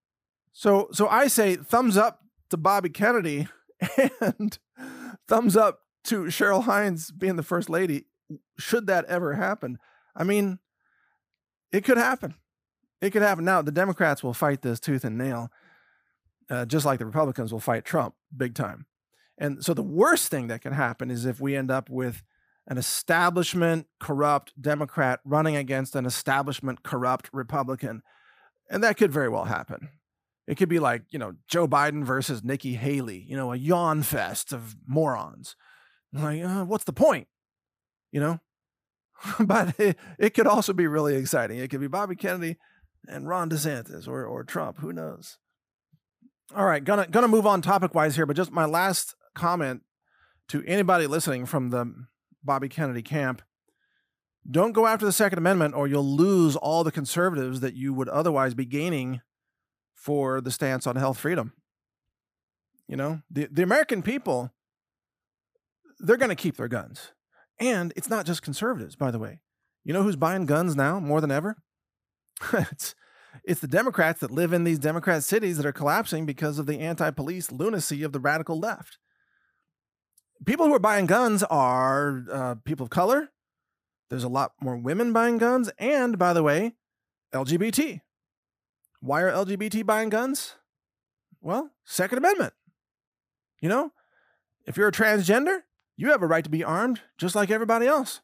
So, so I say thumbs up to Bobby Kennedy and thumbs up to Cheryl Hines being the first lady. Should that ever happen? I mean, it could happen. It could happen. Now, the Democrats will fight this tooth and nail, uh, just like the Republicans will fight Trump big time. And so the worst thing that can happen is if we end up with an establishment corrupt Democrat running against an establishment corrupt Republican. And that could very well happen. It could be like, you know, Joe Biden versus Nikki Haley, you know, a yawn fest of morons. Like, uh, what's the point? You know? But it, it could also be really exciting. It could be Bobby Kennedy and Ron DeSantis or or Trump. Who knows? All right, gonna gonna move on topic wise here, but just my last comment to anybody listening from the Bobby Kennedy camp: don't go after the Second Amendment, or you'll lose all the conservatives that you would otherwise be gaining for the stance on health freedom. You know, the the American people, they're going to keep their guns, and it's not just conservatives, by the way. You know who's buying guns now more than ever? it's it's the Democrats that live in these Democrat cities that are collapsing because of the anti-police lunacy of the radical left. People who are buying guns are uh, people of color. There's a lot more women buying guns, and by the way, L G B T. Why are L G B T buying guns? Well, Second Amendment. You know, if you're a transgender, you have a right to be armed just like everybody else.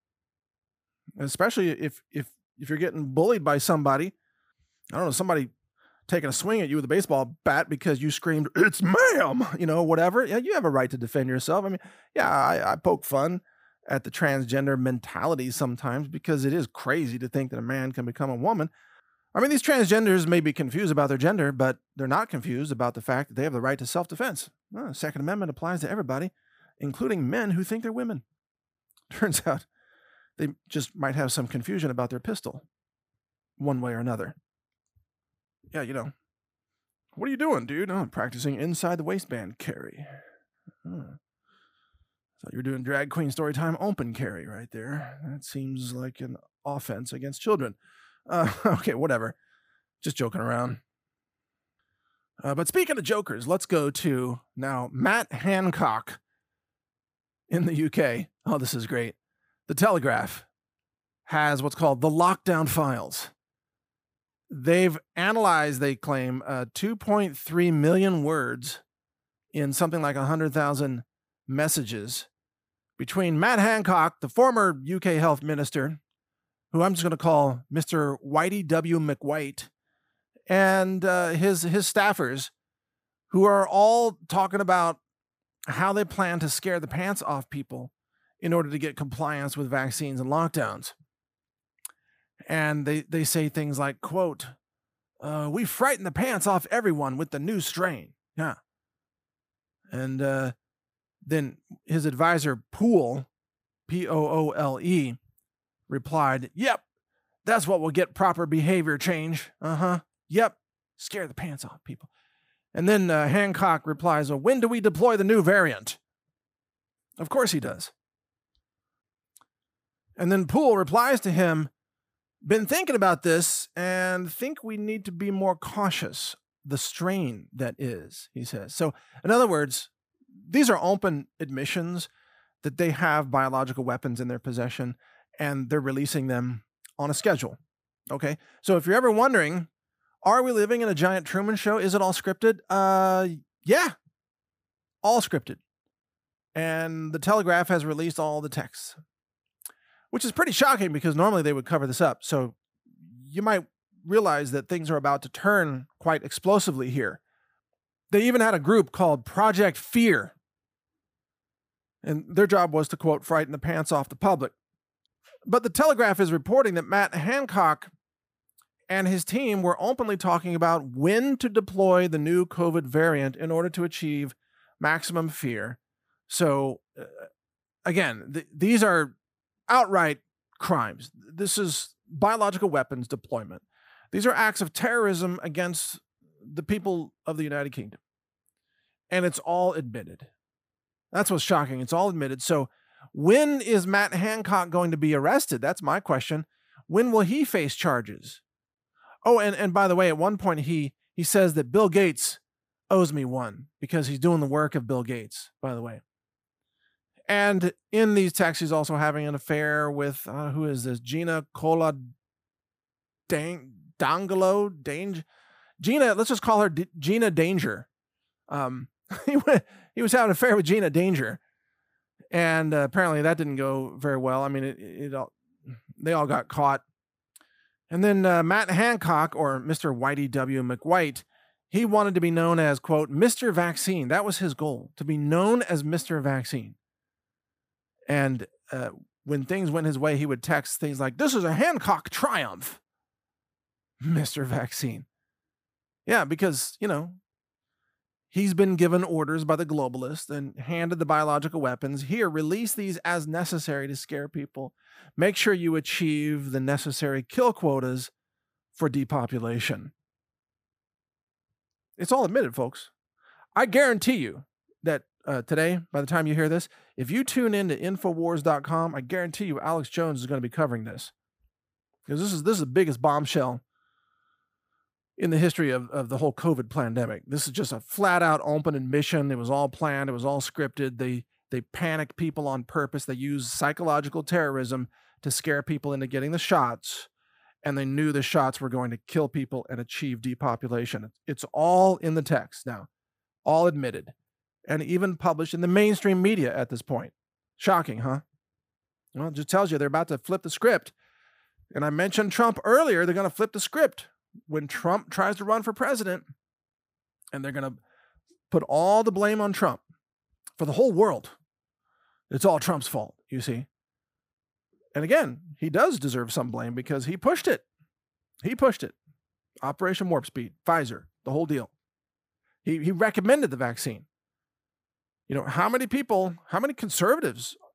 Especially if if if you're getting bullied by somebody, I don't know, somebody taking a swing at you with a baseball bat because you screamed, "It's ma'am," you know, whatever. Yeah, you have a right to defend yourself. I mean, yeah, I, I poke fun at the transgender mentality sometimes because it is crazy to think that a man can become a woman. I mean, these transgenders may be confused about their gender, but they're not confused about the fact that they have the right to self-defense. Well, the Second Amendment applies to everybody, including men who think they're women. Turns out they just might have some confusion about their pistol, one way or another. Yeah, you know. What are you doing, dude? Oh, I'm practicing inside the waistband carry. Oh. Thought you were doing drag queen story time open carry right there. That seems like an offense against children. Uh, okay, whatever. Just joking around. Uh, but speaking of jokers, let's go to now Matt Hancock in the U K. Oh, this is great. The Telegraph has what's called the lockdown files. They've analyzed, they claim, uh, two point three million words in something like one hundred thousand messages between Matt Hancock, the former U K health minister, who I'm just going to call Mister Whitey W. McWhite, and uh, his his staffers, who are all talking about how they plan to scare the pants off people in order to get compliance with vaccines and lockdowns. And they, they say things like, quote, uh, we frightened the pants off everyone with the new strain. Yeah. And uh, then his advisor, Poole, P O O L E, replied, yep, that's what will get proper behavior change. Uh-huh. Yep. Scare the pants off people. And then uh, Hancock replies, well, when do we deploy the new variant? Of course he does. And then Poole replies to him, been thinking about this and think we need to be more cautious. The strain that is, he says. So, in other words, these are open admissions that they have biological weapons in their possession and they're releasing them on a schedule. Okay. So if you're ever wondering, are we living in a giant Truman Show? Is it all scripted? Uh, yeah, all scripted. And the Telegraph has released all the texts, which is pretty shocking because normally they would cover this up. So you might realize that things are about to turn quite explosively here. They even had a group called Project Fear. And their job was to, quote, frighten the pants off the public. But the Telegraph is reporting that Matt Hancock and his team were openly talking about when to deploy the new COVID variant in order to achieve maximum fear. So, uh, again, th- these are outright crimes. This is biological weapons deployment. These are acts of terrorism against the people of the United Kingdom. And it's all admitted. That's what's shocking. It's all admitted. So when is Matt Hancock going to be arrested? That's my question. When will he face charges? Oh, and, and by the way, at one point he he says that Bill Gates owes me one because he's doing the work of Bill Gates, by the way. And in these texts, he's also having an affair with, uh, who is this? Gina Cola Dang, Dangalo? Dange? Gina, let's just call her D- Gina Danger. Um, he, went, he was having an affair with Gina Danger. And uh, apparently that didn't go very well. I mean, it, it all, they all got caught. And then uh, Matt Hancock, or Mister Whitey W. McWhite, he wanted to be known as, quote, Mister Vaccine. That was his goal, to be known as Mister Vaccine. And uh, when things went his way, he would text things like, this is a Hancock triumph, Mister Vaccine. Yeah, because, you know, he's been given orders by the globalists and handed the biological weapons. Here, release these as necessary to scare people. Make sure you achieve the necessary kill quotas for depopulation. It's all admitted, folks. I guarantee you that uh, today, by the time you hear this, if you tune in to Infowars dot com, I guarantee you Alex Jones is going to be covering this. Because this is this is the biggest bombshell in the history of, of the whole COVID pandemic. This is just a flat-out open admission. It was all planned. It was all scripted. They they panicked people on purpose. They used psychological terrorism to scare people into getting the shots, and they knew the shots were going to kill people and achieve depopulation. It's all in the text now, all admitted, and even published in the mainstream media at this point. Shocking, huh? Well, it just tells you they're about to flip the script. And I mentioned Trump earlier. They're going to flip the script when Trump tries to run for president, and they're going to put all the blame on Trump for the whole world. It's all Trump's fault, you see. And again, he does deserve some blame because he pushed it. He pushed it. Operation Warp Speed, Pfizer, the whole deal. He he recommended the vaccine. You know, how many people, how many conservatives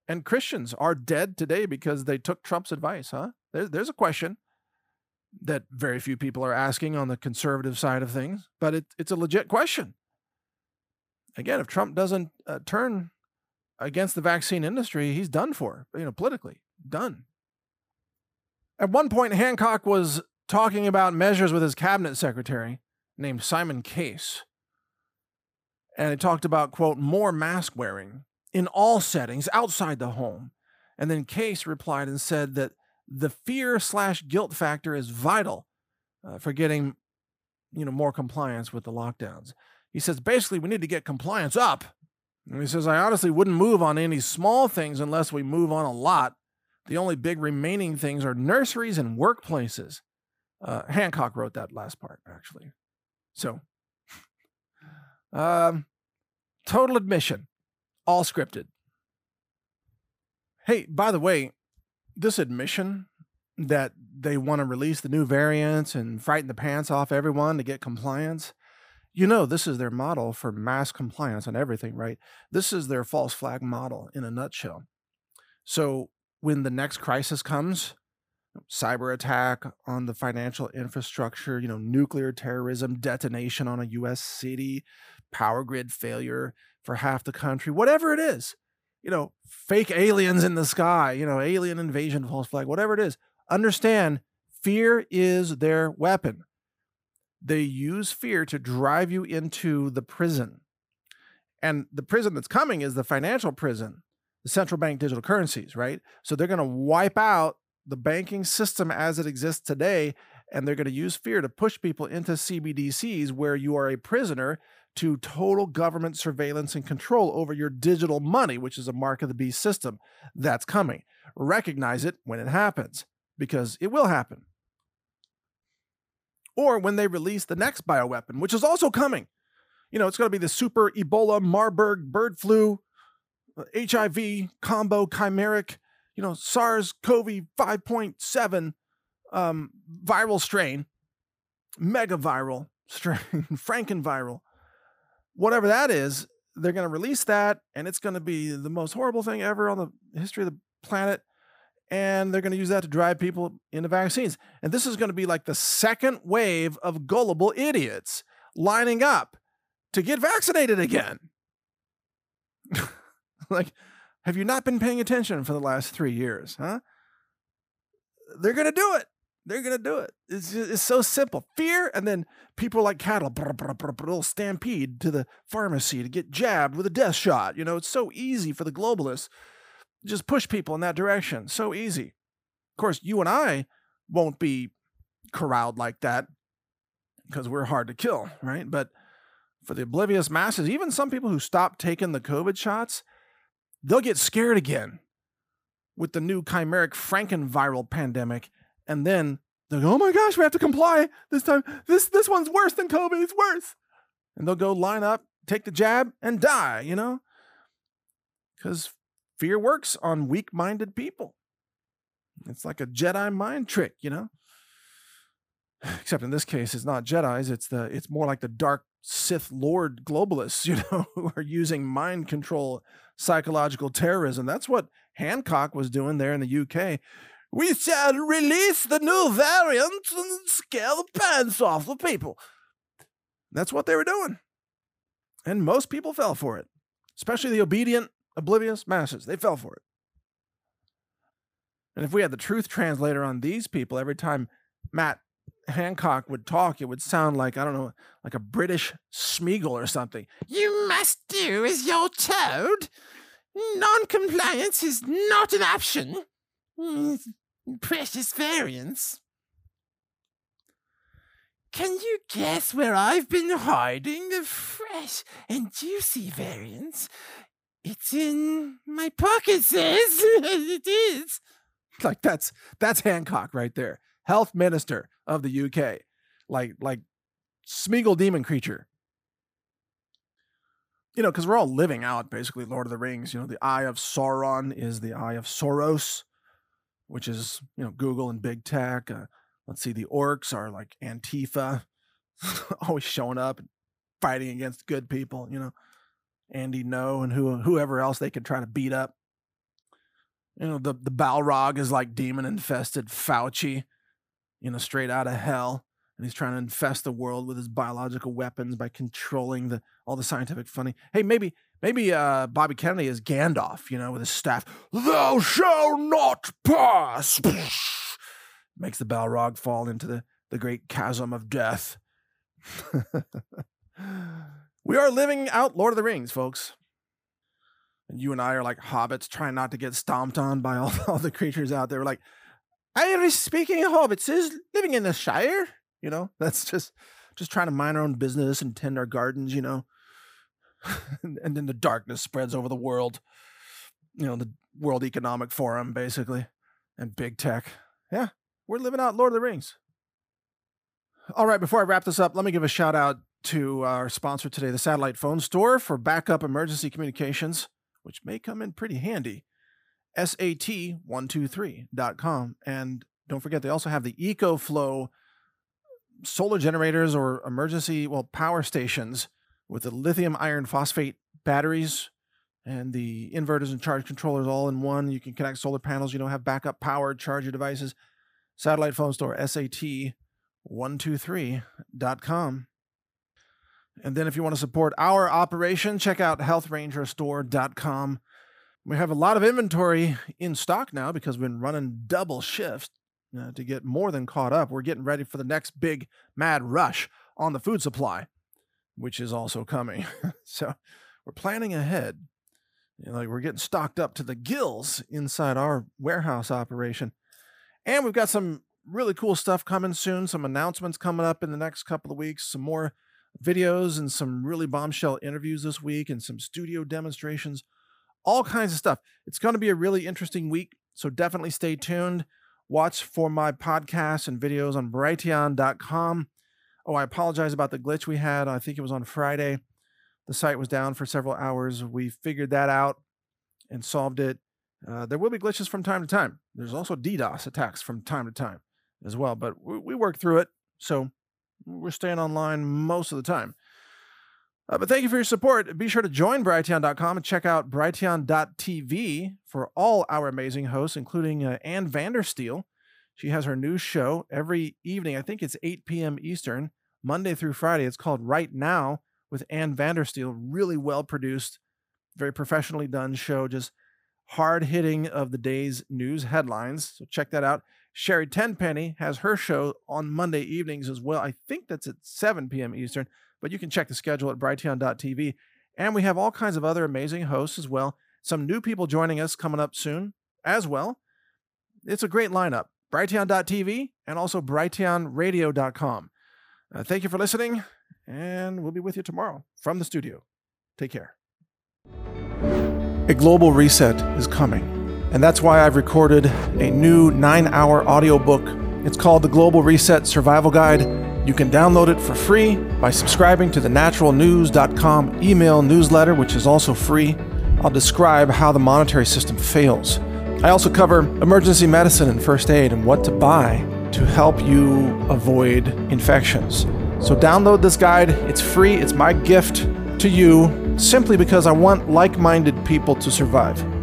And Christians are dead today because they took Trump's advice, huh? There, there's a question that very few people are asking on the conservative side of things, but it, it's a legit question. Again, if Trump doesn't uh, turn against the vaccine industry, he's done for, you know, politically, done. At one point, Hancock was talking about measures with his cabinet secretary named Simon Case. And he talked about, quote, more mask wearing in all settings outside the home. And then Case replied and said that the fear slash guilt factor is vital uh, for getting, you know, more compliance with the lockdowns. He says, basically, we need to get compliance up. And he says, I honestly wouldn't move on any small things unless we move on a lot. The only big remaining things are nurseries and workplaces. Uh, Hancock wrote that last part, actually. So, um, total admission, all scripted. Hey, by the way, this admission that they want to release the new variants and frighten the pants off everyone to get compliance, you know, this is their model for mass compliance on everything, right? This is their false flag model in a nutshell. So when the next crisis comes, cyber attack on the financial infrastructure, you know, nuclear terrorism, detonation on a U S city, power grid failure for half the country, whatever it is, you know, fake aliens in the sky, you know, alien invasion, false flag, whatever it is, understand fear is their weapon. They use fear to drive you into the prison. And the prison that's coming is the financial prison, the central bank digital currencies, right? So they're going to wipe out the banking system as it exists today, and they're going to use fear to push people into C B D Cs where you are a prisoner to total government surveillance and control over your digital money, which is a mark of the beast system. That's coming. Recognize it when it happens, because it will happen. Or when they release the next bioweapon, which is also coming. You know, it's going to be the super Ebola, Marburg, bird flu, H I V, combo, chimeric, you know, SARS-C o V five point seven um, viral strain, megaviral strain, Frankenviral. Whatever that is, they're going to release that, and it's going to be the most horrible thing ever on the history of the planet. And they're going to use that to drive people into vaccines. And this is going to be like the second wave of gullible idiots lining up to get vaccinated again. Like, have you not been paying attention for the last three years, huh? They're going to do it. They're going to do it. It's, it's so simple. Fear, and then people like cattle, brr, brr, brr, brr, will stampede to the pharmacy to get jabbed with a death shot. You know, it's so easy for the globalists. Just push people in that direction. So easy. Of course, you and I won't be corralled like that because we're hard to kill, right? But for the oblivious masses, even some people who stop taking the COVID shots, they'll get scared again with the new chimeric Frankenviral pandemic. And then they'll go, oh my gosh, we have to comply this time. This, this one's worse than COVID. It's worse. And they'll go line up, take the jab, and die, you know? Because fear works on weak-minded people. It's like a Jedi mind trick, you know? Except in this case, it's not Jedis. It's the it's more like the dark Sith Lord globalists, you know, who are using mind control, psychological terrorism. That's what Hancock was doing there in the U K. We shall release the new variant and scare the pants off the people. That's what they were doing. And most people fell for it, especially the obedient, oblivious masses. They fell for it. And if we had the truth translator on these people, every time Matt Hancock would talk, it would sound like, I don't know, like a British Smeagol or something. You must do as you're told. Non-compliance is not an option. Precious variants. Can you guess where I've been hiding the fresh and juicy variants? It's in my pocket, sis. It is. Like that's that's Hancock right there. Health Minister of the U K. Like like Smeagol demon creature. You know, because we're all living out basically Lord of the Rings. You know, the eye of Sauron is the eye of Soros, which is, you know, Google and big tech. Uh, let's see, the orcs are like Antifa, always showing up and fighting against good people, you know, Andy No and who, whoever else they could try to beat up. You know, the, the Balrog is like demon-infested Fauci, you know, straight out of hell. And he's trying to infest the world with his biological weapons by controlling the all the scientific funding. Hey, maybe maybe uh, Bobby Kennedy is Gandalf, you know, with his staff. Thou shalt not pass. Makes the Balrog fall into the, the great chasm of death. We are living out Lord of the Rings, folks. And you and I are like hobbits trying not to get stomped on by all, all the creatures out there. We're like, Irish-speaking hobbits is living in the Shire. You know, that's just just trying to mind our own business and tend our gardens, you know. and, and then the darkness spreads over the world. You know, the World Economic Forum, basically, and big tech. Yeah, we're living out Lord of the Rings. All right, before I wrap this up, let me give a shout out to our sponsor today, the Satellite Phone Store, for backup emergency communications, which may come in pretty handy. S A T one two three dot com. And don't forget, they also have the EcoFlow solar generators or emergency, well, power stations with the lithium iron phosphate batteries and the inverters and charge controllers all in one. You can connect solar panels, you know, have backup power, charge your devices. Satellite Phone Store, S A T one two three dot com. And then if you want to support our operation, check out health ranger store dot com. We have a lot of inventory in stock now because we've been running double shifts uh, to get more than caught up. We're getting ready for the next big mad rush on the food supply, which is also coming. So we're planning ahead. You know, like we're getting stocked up to the gills inside our warehouse operation. And we've got some really cool stuff coming soon. Some announcements coming up in the next couple of weeks. Some more videos and some really bombshell interviews this week and some studio demonstrations. All kinds of stuff. It's going to be a really interesting week, so definitely stay tuned. Watch for my podcasts and videos on Brighteon dot com. Oh, I apologize about the glitch we had. I think it was on Friday. The site was down for several hours. We figured that out and solved it. Uh, there will be glitches from time to time. There's also DDoS attacks from time to time as well, but we, we work through it, so we're staying online most of the time. Uh, but thank you for your support. Be sure to join Brighteon dot com and check out Brighteon dot T V for all our amazing hosts, including uh, Ann Vandersteel. She has her new show every evening. I think it's eight p.m. Eastern, Monday through Friday. It's called Right Now with Ann Vandersteel. Really well produced, very professionally done show, just hard hitting of the day's news headlines. So check that out. Sherry Tenpenny has her show on Monday evenings as well. I think that's at seven p.m. Eastern. But you can check the schedule at Brighteon dot T V. And we have all kinds of other amazing hosts as well. Some new people joining us coming up soon as well. It's a great lineup. Brighteon dot T V and also Brighteon radio dot com. Uh, thank you for listening, and we'll be with you tomorrow from the studio. Take care. A global reset is coming, and that's why I've recorded a new nine-hour audiobook. It's called The Global Reset Survival Guide. You can download it for free by subscribing to the natural news dot com email newsletter, which is also free. I'll describe how the monetary system fails. I also cover emergency medicine and first aid and what to buy to help you avoid infections. So download this guide. It's free. It's my gift to you simply because I want like-minded people to survive.